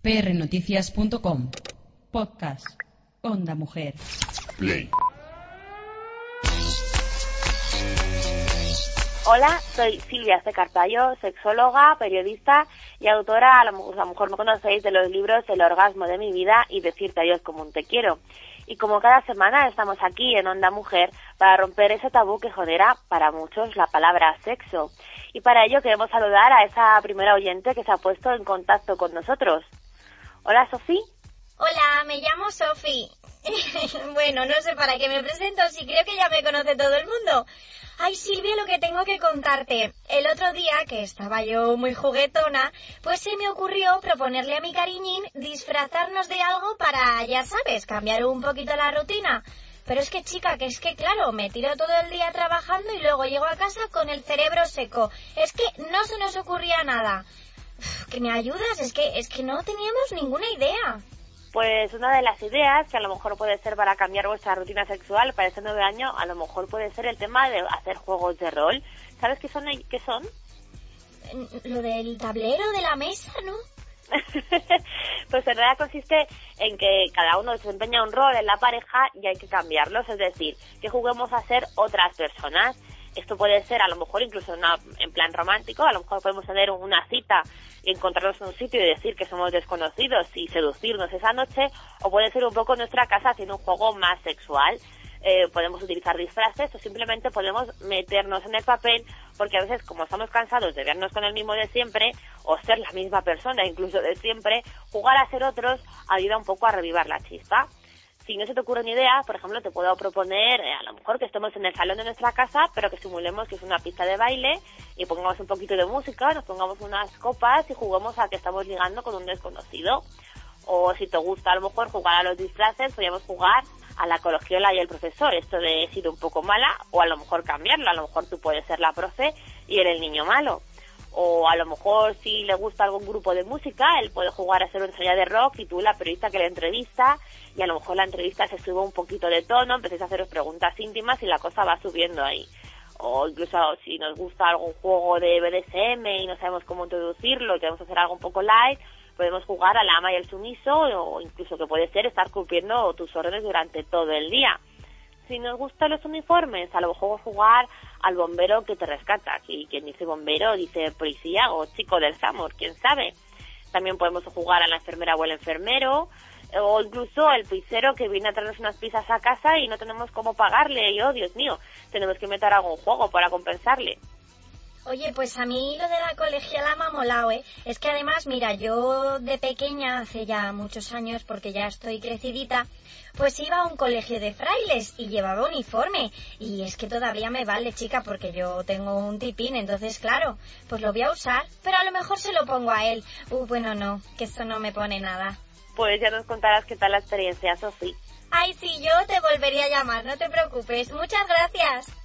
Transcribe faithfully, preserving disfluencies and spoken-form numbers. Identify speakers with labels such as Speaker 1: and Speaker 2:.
Speaker 1: p r noticias punto com. Podcast. Onda Mujer.
Speaker 2: Play.
Speaker 3: Hola, soy Silvia C. Carballo, sexóloga, periodista y autora, a lo, a lo mejor me conocéis, de los libros El orgasmo de mi vida y Decirte adiós como un te quiero. Y como cada semana estamos aquí en Onda Mujer para romper ese tabú que genera para muchos la palabra sexo. Y para ello queremos saludar a esa primera oyente que se ha puesto en contacto con nosotros. Hola, Sofi.
Speaker 4: Hola, me llamo Sofi. Bueno, no sé para qué me presento, si creo que ya me conoce todo el mundo. Ay, Silvia, lo que tengo que contarte. El otro día, que estaba yo muy juguetona, pues se me ocurrió proponerle a mi cariñín disfrazarnos de algo para, ya sabes, cambiar un poquito la rutina. Pero es que, chica, que es que, claro, me tiro todo el día trabajando y luego llego a casa con el cerebro seco. Es que no se nos ocurría nada. Uf, ¿que me ayudas? Es que, es que no teníamos ninguna idea.
Speaker 3: Pues una de las ideas que a lo mejor puede ser para cambiar vuestra rutina sexual para este nuevo año, a lo mejor puede ser el tema de hacer juegos de rol. ¿Sabes qué son? ¿Qué son?
Speaker 4: Lo del tablero de la mesa, ¿no?
Speaker 3: Pues en realidad consiste en que cada uno desempeña un rol en la pareja y hay que cambiarlos, es decir, que juguemos a ser otras personas. Esto puede ser a lo mejor incluso una, en plan romántico, a lo mejor podemos tener una cita y encontrarnos en un sitio y decir que somos desconocidos y seducirnos esa noche, o puede ser un poco nuestra casa haciendo un juego más sexual. Eh, podemos utilizar disfraces o simplemente podemos meternos en el papel, porque a veces como estamos cansados de vernos con el mismo de siempre o ser la misma persona incluso de siempre, jugar a ser otros ayuda un poco a revivar la chispa. Si no se te ocurre ni idea, por ejemplo, te puedo proponer eh, a lo mejor que estemos en el salón de nuestra casa, pero que simulemos que es una pista de baile y pongamos un poquito de música, nos pongamos unas copas y juguemos a que estamos ligando con un desconocido. O si te gusta a lo mejor jugar a los disfraces, podríamos jugar a la colegiola y el profesor, esto de he sido un poco mala, o a lo mejor cambiarlo, a lo mejor tú puedes ser la profe y eres el niño malo. O a lo mejor si le gusta algún grupo de música, él puede jugar a ser una estrella de rock y tú la periodista que le entrevista, y a lo mejor la entrevista se sube un poquito de tono, empecéis a haceros preguntas íntimas y la cosa va subiendo ahí. O incluso si nos gusta algún juego de B D S M y no sabemos cómo introducirlo y queremos hacer algo un poco light, podemos jugar a la ama y el sumiso, o incluso que puede ser estar cumpliendo tus órdenes durante todo el día. Si nos gustan los uniformes, a lo mejor jugar al bombero que te rescata. Y quien dice bombero dice policía o chico del SAMUR, quién sabe. También podemos jugar a la enfermera o el enfermero, o incluso el pizzero que viene a traernos unas pizzas a casa y no tenemos cómo pagarle. Y oh, Dios mío, tenemos que meter algún juego para compensarle.
Speaker 4: Oye, pues a mí lo de la colegiala me ha molado, ¿eh? Es que además, mira, yo de pequeña, hace ya muchos años, porque ya estoy crecidita, pues iba a un colegio de frailes y llevaba uniforme. Y es que todavía me vale, chica, porque yo tengo un tipín, entonces, claro, pues lo voy a usar, pero a lo mejor se lo pongo a él. Uh, bueno, no, que esto no me pone nada.
Speaker 3: Pues ya nos contarás qué tal la experiencia, Sofi.
Speaker 4: Ay, sí, yo te volvería a llamar, no te preocupes. Muchas gracias.